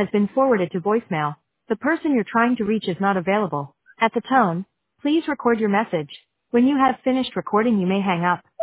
has been forwarded to voicemail. The person you're trying to reach is not available. At the tone, please record your message. When you have finished recording, you may hang up.